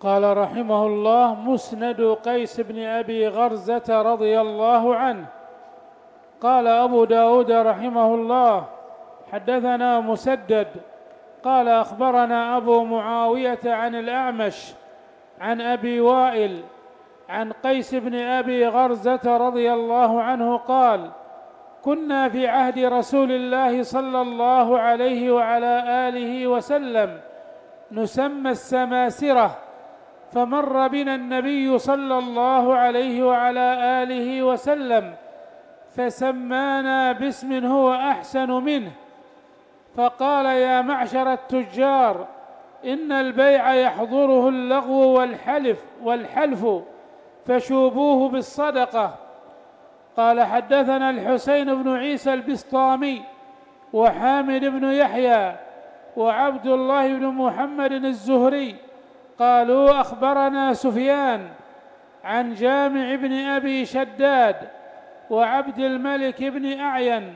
قال رحمه الله: مسند قيس بن أبي غرزة رضي الله عنه. قال أبو داود رحمه الله: حدثنا مسدد قال أخبرنا أبو معاوية عن الأعمش عن أبي وائل عن قيس بن أبي غرزة رضي الله عنه قال: كنا في عهد رسول الله صلى الله عليه وعلى آله وسلم نسمى السماسرة، فمر بنا النبي صلى الله عليه وعلى آله وسلم فسمانا باسم هو أحسن منه، فقال: يا معشر التجار، إن البيع يحضره اللغو والحلف فشوبوه بالصدقة. قال: حدثنا الحسين بن عيسى البسطامي وحامد بن يحيى وعبد الله بن محمد الزهري قالوا: أخبرنا سفيان عن جامع بن أبي شداد وعبد الملك بن أعين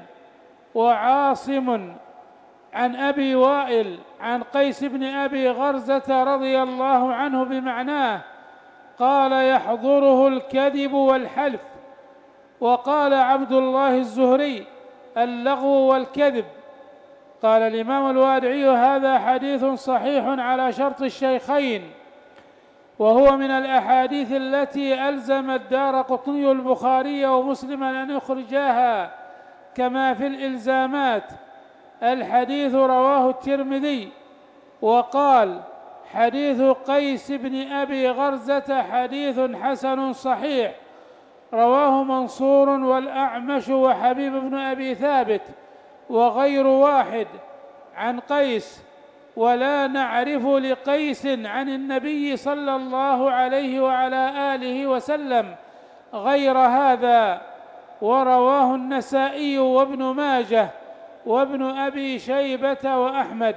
وعاصم عن أبي وائل عن قيس بن أبي غرزة رضي الله عنه بمعناه، قال: يحضره الكذب والحلف. وقال عبد الله الزهري: اللغو والكذب. قال الإمام الوادعي: هذا حديث صحيح على شرط الشيخين، وهو من الأحاديث التي ألزم الدارقطني البخاري ومسلما أن يخرجاها كما في الإلزامات. الحديث رواه الترمذي وقال: حديث قيس بن أبي غرزة حديث حسن صحيح، رواه منصور والأعمش وحبيب بن أبي ثابت وغير واحد عن قيس، ولا نعرف لقيس عن النبي صلى الله عليه وعلى آله وسلم غير هذا. ورواه النسائي وابن ماجه وابن أبي شيبة وأحمد.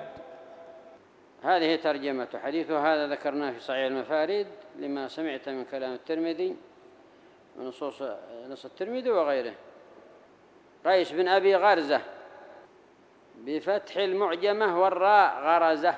هذه ترجمة حديث هذا ذكرناه في صحيح المفاريد لما سمعت من كلام الترمذي ونصوص الترمذي وغيره. قيس بن أبي غرزة بفتح المعجمة والراء غرزة،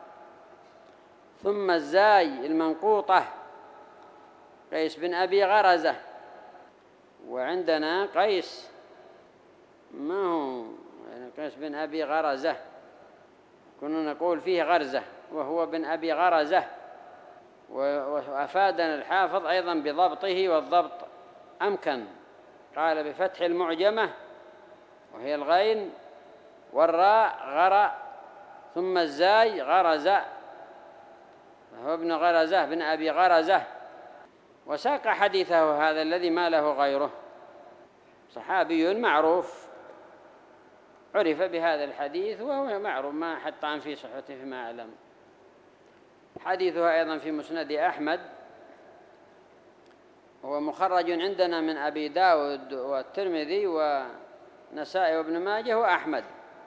ثم الزاي المنقوطة قيس بن أبي غرزة. وعندنا قيس ما هو يعني قيس بن أبي غرزة، كنا نقول فيه غرزة وهو بن أبي غرزة. وأفادنا الحافظ أيضا بضبطه، والضبط أمكن. قال بفتح المعجمة وهي الغين والراء غرأ ثم الزاي غرزة، فهو ابن غرزة بن أبي غرزة. وساق حديثه هذا الذي ما له غيره، صحابي معروف عرف بهذا الحديث وهو معروف ما حد طعن في صحته فيما أعلم. حديثه أيضا في مسند أحمد، هو مخرج عندنا من أبي داود والترمذي ونسائي وابن ماجه وأحمد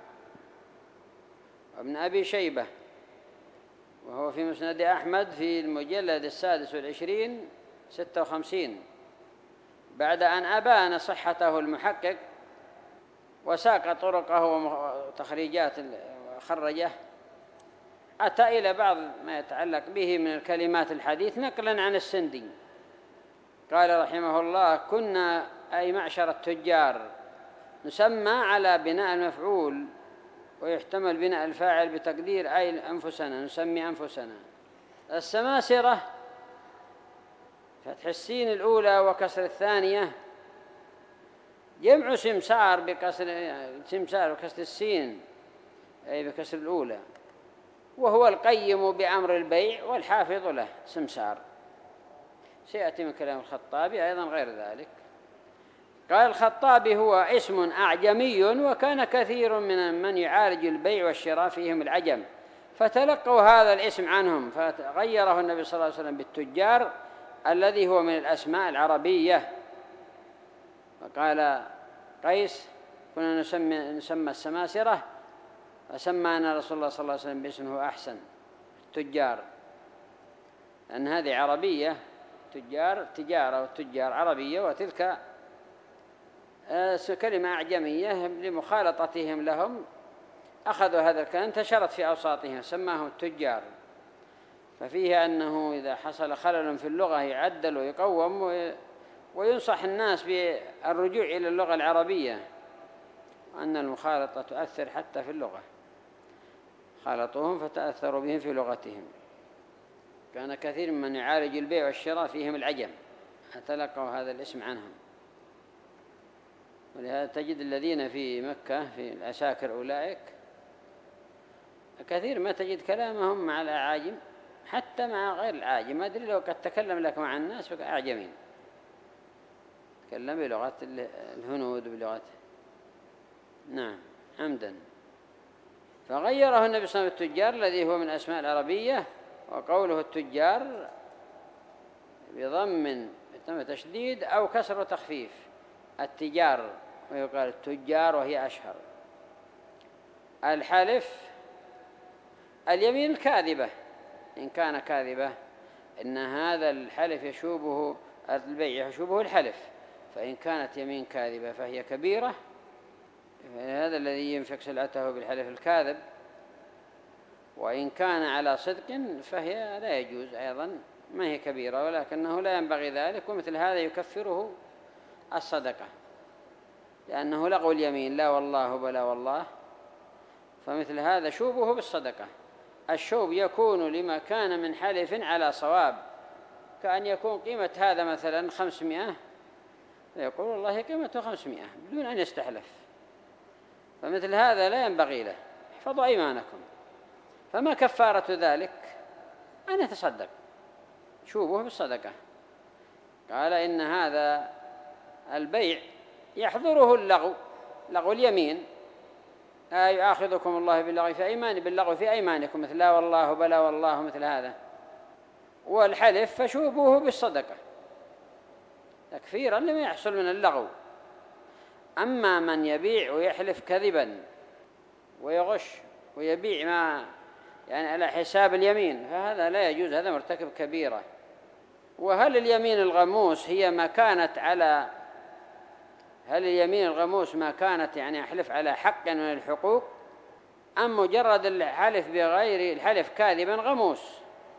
وابن أبي شيبة، وهو في مسند أحمد في المجلد 26 56 بعد أن أبان صحته المحقق وساق طرقه وتخريجات خرجه. أتى إلى بعض ما يتعلق به من الكلمات الحديث نقلا عن السندي. قال رحمه الله: كنا أي معشر التجار نسمى على بناء المفعول، ويحتمل بناء الفاعل بتقدير أي أنفسنا، نسمي أنفسنا. السماسرة فتح السين الأولى وكسر الثانية، جمع سمسار بكسر سمسار وكسر السين أي بكسر الأولى، وهو القيم بأمر البيع والحافظ له سمسار. سيأتي من كلام الخطابي أيضا غير ذلك. قال الخطابي: هو اسم أعجمي، وكان كثير من يعالج البيع والشراء فيهم العجم، فتلقوا هذا الاسم عنهم، فغيره النبي صلى الله عليه وسلم بالتجار الذي هو من الأسماء العربية. وقال قيس: كنا نسمى السماسرة، فسمانا رسول الله صلى الله عليه وسلم باسمه أحسن التجار، لأن هذه عربية، تجار تجارة والتجار عربية، وتلك كلمة أعجمية لمخالطتهم لهم، أخذوا هذا الكلام انتشرت في أوساطهم سماهم التجار. ففيه أنه إذا حصل خلل في اللغة يعدل ويقوم، وينصح الناس بالرجوع إلى اللغة العربية، أن المخالطة تؤثر حتى في اللغة، خالطوهم فتأثروا بهم في لغتهم. كان كثير من يعالج البيع والشراء فيهم العجم، تلقوا هذا الاسم عنهم. ولهذا تجد الذين في مكة في العساكر أولئك كثير ما تجد كلامهم مع الأعاجم، حتى مع غير الأعاجم. ما أدري لو قد تكلم لك مع الناس أعجمين، تكلم بلغة الهنود بلغة، نعم، عمدا. فغيره النبي صلى الله عليه وسلم التجار الذي هو من أسماء العربية، وقوله التجار بضم تشديد أو كسر وتخفيف، التجار، ويقال التجار وهي أشهر. الحلف اليمين الكاذبة، إن كان كاذبة إن هذا الحلف يشوبه البيع، يشوبه الحلف. فإن كانت يمين كاذبة فهي كبيرة، هذا الذي ينفق سلعته بالحلف الكاذب. وإن كان على صدق فهي لا يجوز أيضا، ما هي كبيرة، ولكنه لا ينبغي ذلك. ومثل هذا يكفره الصدقة، لأنه لغو اليمين، لا والله بلا والله. فمثل هذا شوبه بالصدقة. الشوب يكون لما كان من حلف على صواب، كأن يكون قيمة هذا مثلا 500، فيقول والله قيمته 500 بدون أن يستحلف. فمثل هذا لا ينبغي له، احفظوا أيمانكم. فما كفارة ذلك؟ أن يتصدق، شوبه بالصدقة. قال إن هذا البيع يحضره اللغو، لغو اليمين، يؤاخذكم الله باللغو في أيمانكم، مثل لا والله بلا والله، مثل هذا. والحلف فشوبوه بالصدقة تكفيرا لما يحصل من اللغو. أما من يبيع ويحلف كذبا ويغش ويبيع ما يعني على حساب اليمين، فهذا لا يجوز، هذا مرتكب كبيرة. وهل اليمين الغموس هي ما كانت على، هل اليمين الغموس ما كانت يعني أحلف على حق من الحقوق، أم مجرد الحلف بغير الحلف كاذبا غموس؟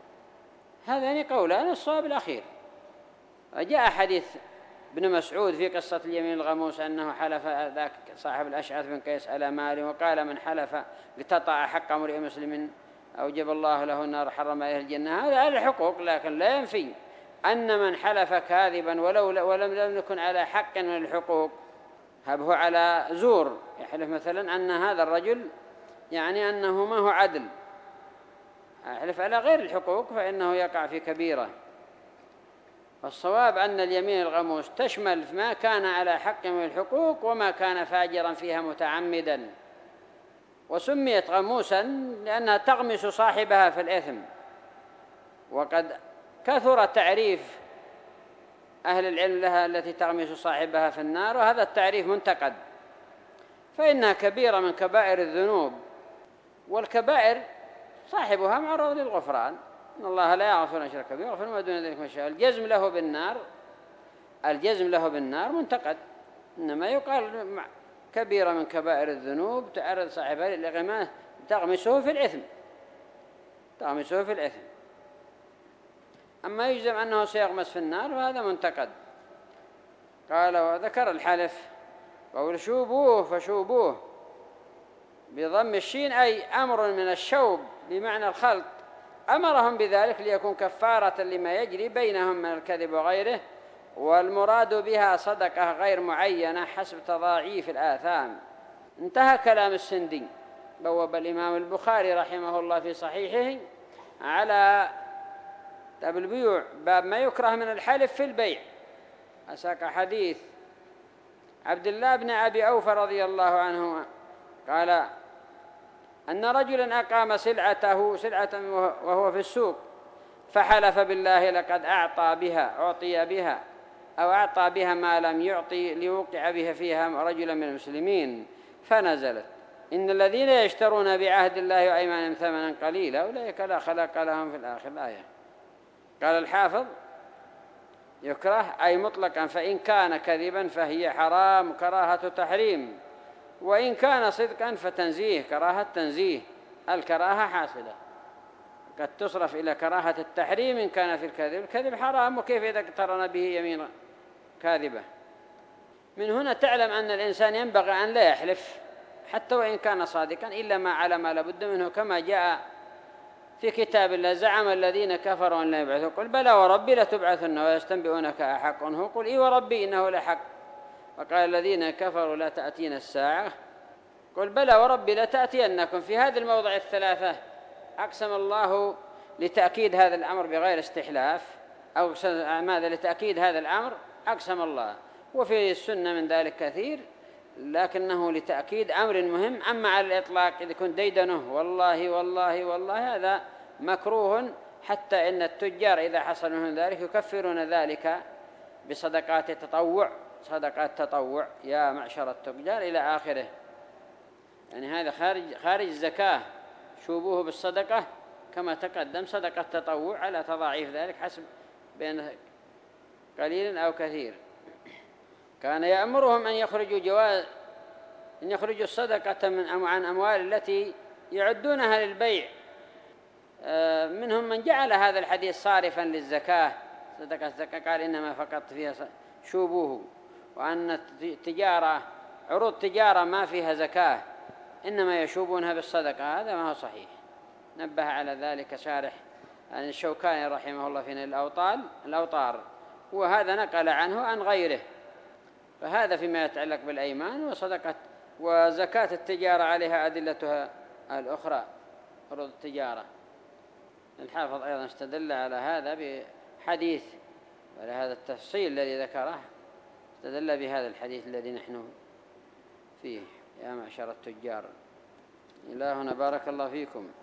هذان قولان، الصواب الأخير. جاء حديث ابن مسعود في قصة اليمين الغموس أنه حلف ذاك صاحب الأشعث بن قيس على ماله، وقال من حلف لتطأ حق امرئ مسلم أوجب الله له النار حرم عليه الجنة. هذا على الحقوق، لكن لا ينفي أن من حلف كاذبا ولم يكن على حق من الحقوق، هو على زور، يحلف مثلا أن هذا الرجل يعني أنه ما هو عدل، يحلف على غير الحقوق، فإنه يقع في كبيرة. والصواب أن اليمين الغموس تشمل ما كان على حق من الحقوق وما كان فاجرا فيها متعمدا. وسميت غموسا لأنها تغمس صاحبها في الإثم، وقد كثر تعريف أهل العلم لها التي تغمس صاحبها في النار، وهذا التعريف منتقد، فإنها كبيرة من كبائر الذنوب. والكبائر صاحبها معرض للغفران، إن الله لا يغفر أن يشرك به ويغفر ما دون ذلك من يشاء. الجزم له بالنار منتقد، إنما يقال كبيرة من كبائر الذنوب تعرض صاحبها للغماس، تغمسه في الإثم. أما يجزم أنه سيغمس في النار فهذا منتقد. قال وذكر الحلف، قول شوبوه فشوبوه بضم الشين، أي أمر من الشوب بمعنى الخلط، أمرهم بذلك ليكون كفارة لما يجري بينهم من الكذب وغيره. والمراد بها صدقة غير معينة حسب تضاعيف الآثام. انتهى كلام السندي. بوب الإمام البخاري رحمه الله في صحيحه على باب البيوع، باب ما يكره من الحلف في البيع. أساق حديث عبد الله بن أبي أوفى رضي الله عنه قال أن رجلا أقام سلعة وهو في السوق، فحلف بالله لقد أعطي بها ما لم يعطي ليوقع بها فيها رجلا من المسلمين، فنزلت إن الذين يشترون بعهد الله وأيمانهم ثمنا قليلا أولئك لا خلاق لهم في الآخرة. الآية. قال الحافظ يكره أي مطلقا، فإن كان كذبا فهي حرام كراهة تحريم، وإن كان صدقا فتنزيه كراهة تنزيه، الكراهة حاصلة. قد تصرف إلى كراهة التحريم إن كان في الكذب. الكذب حرام، وكيف إذا اقترن به يمين كاذبة؟ من هنا تعلم أن الإنسان ينبغي أن لا يحلف حتى وإن كان صادقا إلا ما على ما لابد منه، كما جاء في كتاب الله: زعم الذين كفروا أن لا يبعثوا، قل بلى وربي لتبعثن ويستنبئونك أحق هو، قل إي وربي إنه لحق. وقال الذين كفروا لا تأتين الساعة، قل بلى وربي لتأتينكم. في هذه الموضع الثلاثة أقسم الله لتأكيد هذا الأمر بغير استحلاف، أو ماذا لتأكيد هذا الأمر أقسم الله. وفي السنة من ذلك كثير، لكنه لتأكيد أمر مهم. أما على الإطلاق إذا كنت ديدنه والله والله والله هذا مكروه، حتى إن التجار إذا حصل منهم ذلك يكفرون ذلك بصدقات التطوع، صدقات تطوع يا معشر التجار إلى آخره. يعني هذا خارج الزكاة، شوبوه بالصدقة كما تقدم، صدقة تطوع على تضاعيف ذلك حسب بين قليل أو كثير. كان يأمرهم أن يخرجوا الصدقة عن أموال التي يعدونها للبيع. منهم من جعل هذا الحديث صارفا للزكاة، صدقة الزكاة، قال إنما فقط فيها شوبوه، وأن التجارة عروض تجارة ما فيها زكاة إنما يشوبونها بالصدقة. هذا ما هو صحيح. نبه على ذلك شارح الشوكاني رحمه الله في الأوطار، وهذا نقل عنه عن غيره. فهذا فيما يتعلق بالأيمان وصدقة. وزكاة التجارة عليها أدلتها الأخرى، عروض التجارة. الحافظ أيضا استدل على هذا بحديث، وعلى هذا التفصيل الذي ذكره استدل بهذا الحديث الذي نحن فيه: يا معشر التجار. إلهنا بارك الله فيكم.